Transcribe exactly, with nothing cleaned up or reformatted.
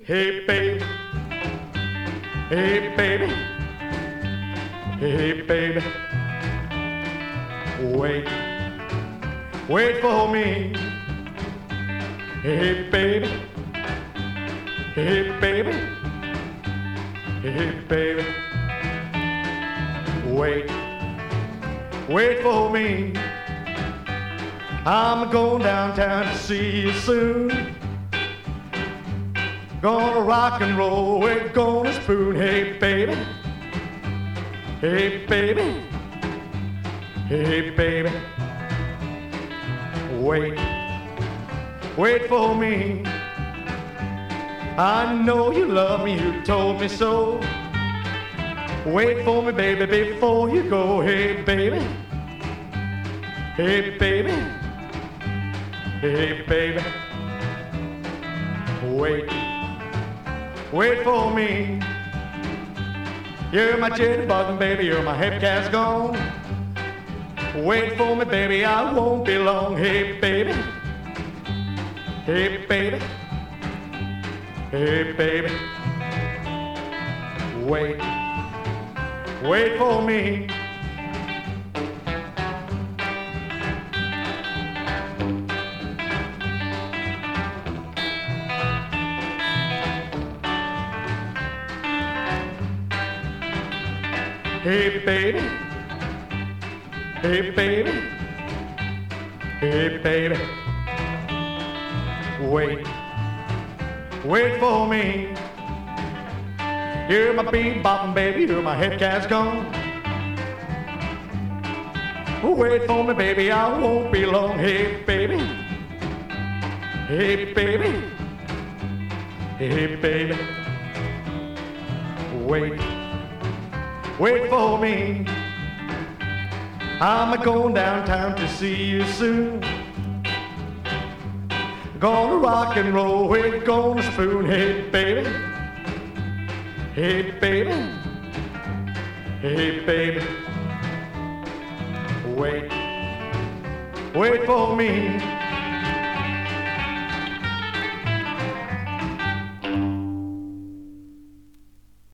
Hey baby, hey baby, hey baby, wait, wait for me. Hey baby, hey baby, hey baby, wait, wait for me. I'm going downtown to see you soon. Gonna rock and roll, we're gonna spoon. Hey baby, hey baby, hey baby, wait, wait for me. I know you love me, you told me so. Wait for me, baby, before you go. Hey baby, hey baby, hey baby, wait, wait for me. You're my jitterbug, baby, you're my head cast gone. Wait for me, baby, I won't be long. Hey baby, hey baby, hey baby, wait, wait for me. Hey baby, hey baby, hey baby, wait, wait for me. You're my bebopping baby, you're my head cast gone. Wait for me baby, I won't be long. Hey baby, hey baby, hey baby, wait, wait for me. I'm going downtown to see you soon. Gonna rock and roll, we're gonna spoon. Hey baby, hey baby, hey baby, wait, wait for me.